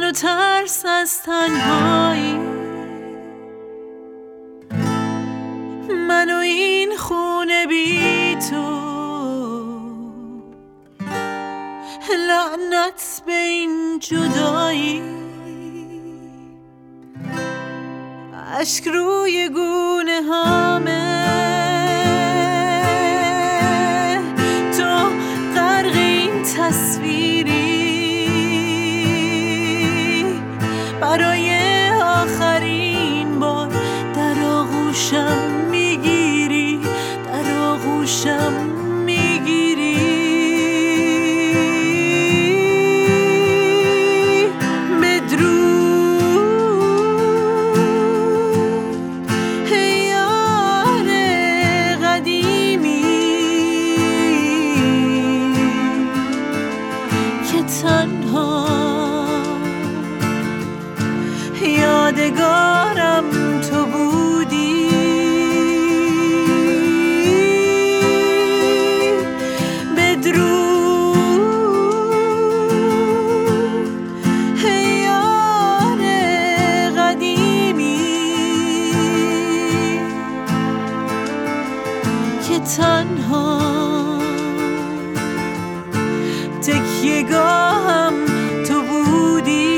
و ترس از تنهایی، من و این خونه بی تو، لعنت به این جدایی. اشک روی گونه هامه، تو غرق این تصویری، برای آخرین بار در آغوشم میگیری، در آغوشم میگیری. تنها یادگارم تو بودی، بدرود یار قدیمی که تنها تکیه‌گاهم تو بودی.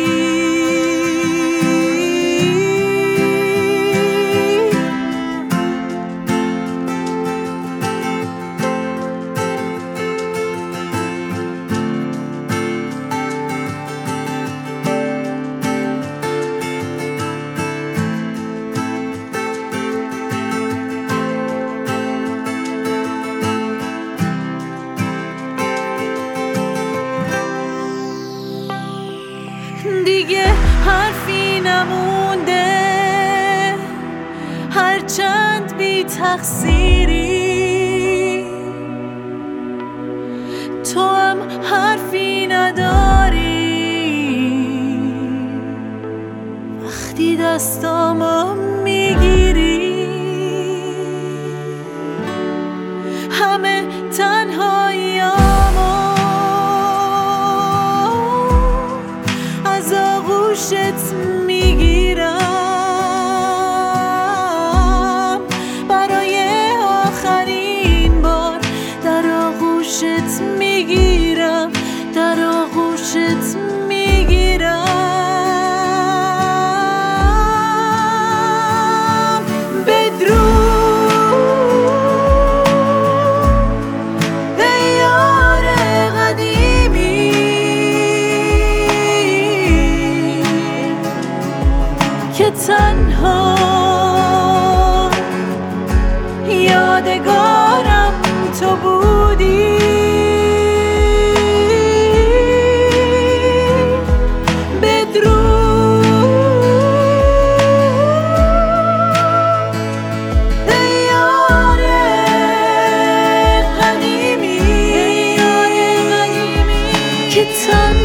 دیگه حرفی نمونده، هرچند بی تقصیری، تو هم حرفی نداری وقتی دستامو میگیری. همه تنهاییامو از آغوشت میگیرم، برای آخرین بار در آغوشت میگیرم، در آغوشت میگیرم. بدرود ای یار قدیمی که تنها یادگارم تو بودی. بدرود ای یار قدیمی که تنها